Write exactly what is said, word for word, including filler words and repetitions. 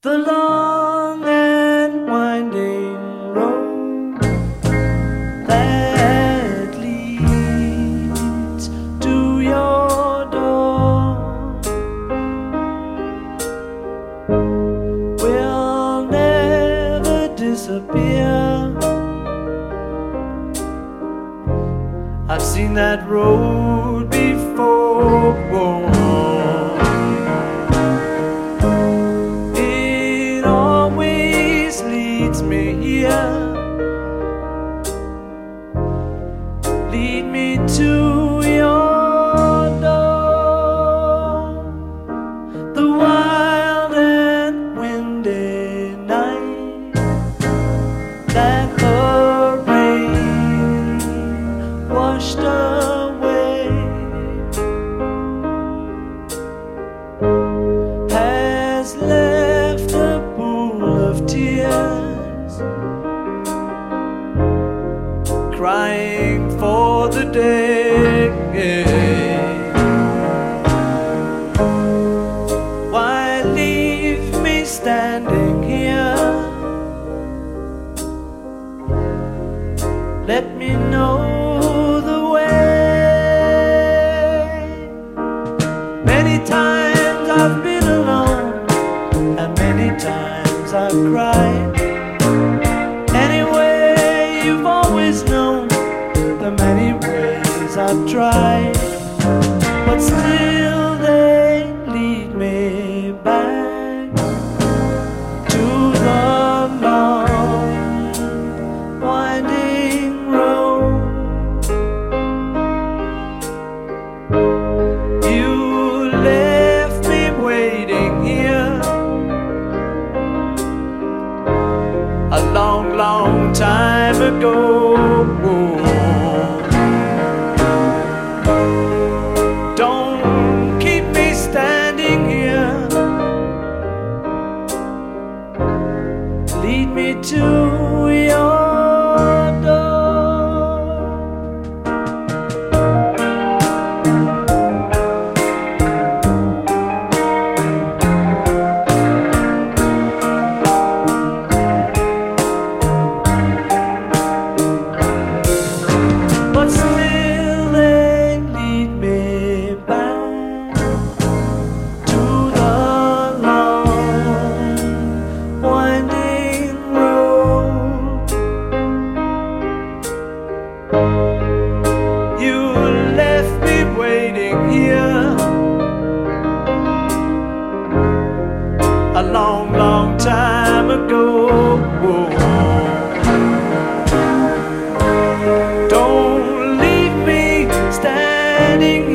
The long and winding road that leads to your door will never disappear. I've seen that road before. Me here, lead me to your door. The wild and windy night that the rain washed away has left a pool of tears, crying for the day. Why leave me standing here? Let me know the way. Many times I've been alone, and many times I've cried. Many ways I've tried, but still they lead me back to the long winding road. You left me waiting here a long, long time ago. Don't keep me standing here. Lead me to your a long, long time ago. Don't leave me standing